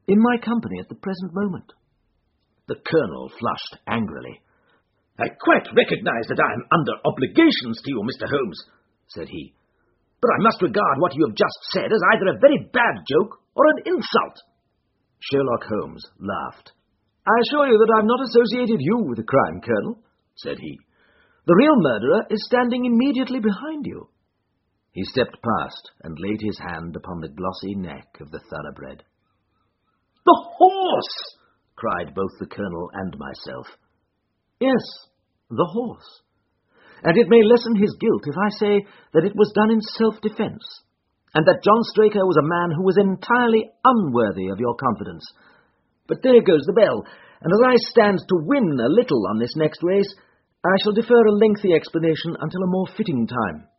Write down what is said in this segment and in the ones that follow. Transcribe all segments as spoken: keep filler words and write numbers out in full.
in my company at the present moment." The Colonel flushed angrily. "I quite recognise that I am under obligations to you, Mister Holmes," said he, "but I must regard what you have just said as either a very bad joke or an insult." Sherlock Holmes laughed. "I assure you that I have not associated you with the crime, Colonel," said he. "The real murderer is standing immediately behind you." He stepped past and laid his hand upon the glossy neck of the thoroughbred. "The horse!" cried both the Colonel and myself. "Yes, the horse. And it may lessen his guilt if I say that it was done in self-defence, and that John Straker was a man who was entirely unworthy of your confidence. But there goes the bell, and as I stand to win a little on this next race, I shall defer a lengthy explanation until a more fitting time."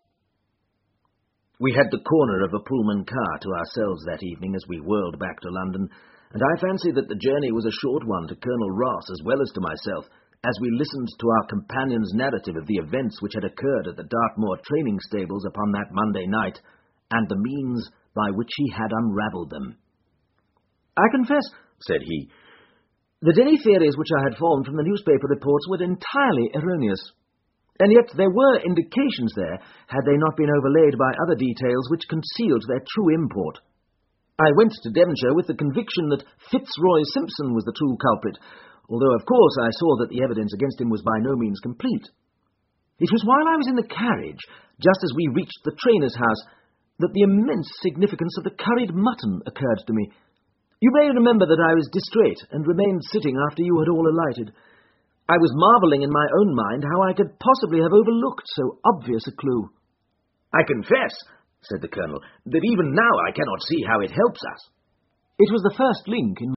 We had the corner of a Pullman car to ourselves that evening as we whirled back to London, and I fancy that the journey was a short one to Colonel Ross as well as to myself, as we listened to our companion's narrative of the events which had occurred at the Dartmoor training stables upon that Monday night, and the means by which he had unravelled them. "I confess," said he, "that any theories which I had formed from the newspaper reports were entirely erroneous. And yet there were indications there, had they not been overlaid by other details which concealed their true import. I went to Devonshire with the conviction that Fitzroy Simpson was the true culprit, although of course I saw that the evidence against him was by no means complete. It was while I was in the carriage, just as we reached the trainer's house, that the immense significance of the curried mutton occurred to me. You may remember that I was distrait and remained sitting after you had all alighted. I was marvelling in my own mind how I could possibly have overlooked so obvious a clue." "I confess," said the Colonel, "that even now I cannot see how it helps us." "It was the first link in